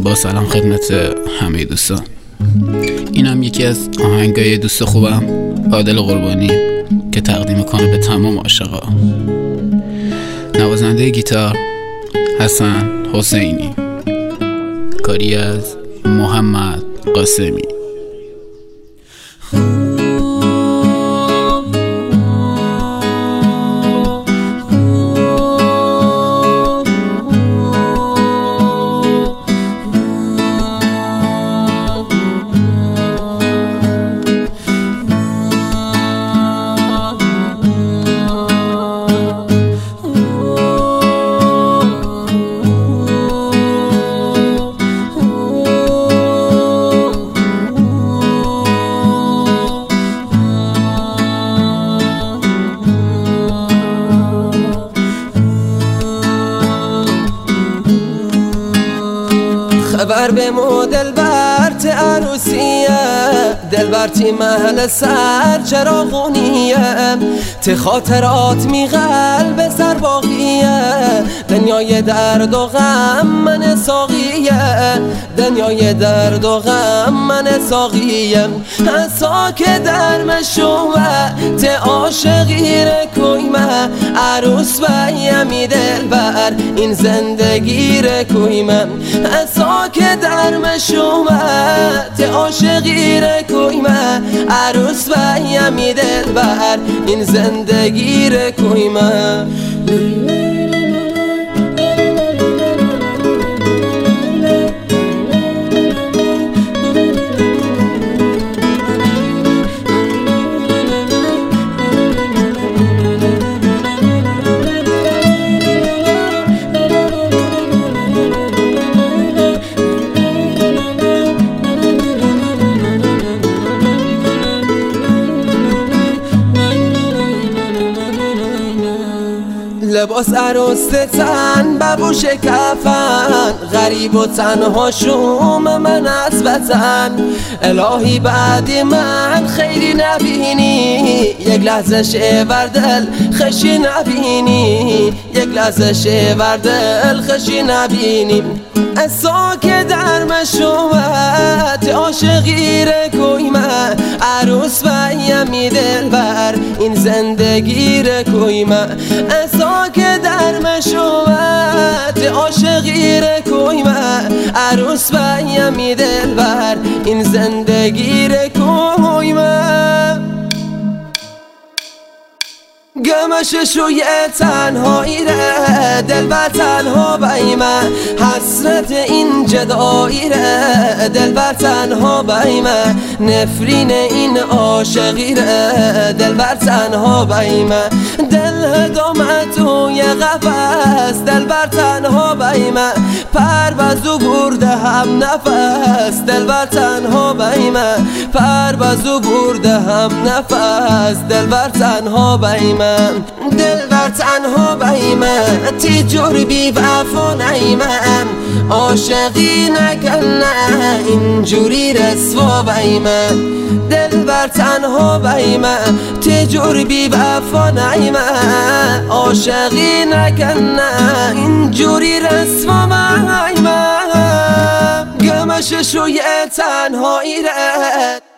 با سلام خدمت همه دوستان. اینم یکی از آهنگای دوست خوبم عادل قربانی که تقدیم میکنه به تمام عاشقا. نوازنده گیتار حسن حسینی، کاری از محمد قاسمی. خبر بمو دلبرت عروسیه، دلبرتی محل سر چراغونیه، ته خاطرات می قلب سر باقیه، دنیای درد و غم من ساقیه، دنیای درد و غم من ساقیه. حسا که در مشوه ته عاشقی رکویمه، عروس بیمی دلبر این زندگی رکویمه. حسا که در مشوه ته عاشقی رکویمه، عروس بیمی دلبر این زندگی رکویمه. لباس عروس تن ببوش کفن، غریب و تنها شوم من از وطن. الهی بعد من خیلی نبینی، یک لحظه شیور دل خشی نبینی، یک لحظه شیور دل خشی نبینی. اسا که در مشوت عاشقی رکویمه، عروس بیمی دلبر این زندگی رکویمه. اسا که در مشوت عاشقی رکویمه، عروس بیمی دلبر این زندگی رکویمه. گمش شوی تنهایی ره، دلبر تنها بیمه، حسرت این جدایی ره، دلبر تنها بیمه، نفرین این عاشقی ره، دلبر تنها بیمه. دل هدامه توی قفس، دلبر تنها بیمه، پروازو برده هم نفس، دلبر تنها بیمه، پروازو برده هم نفس، دلبر تنها بیمه. دلبر تنها بیمه، تی جور بی وفا نیمم، عاشقی نکنه اینجوری رسوا بیمه. دلبر تنها بیمه، تی جور بی وفا نیمه، عاشقی نکنه اینجوری رسوا بیمه. گمش شوی تنهایی ره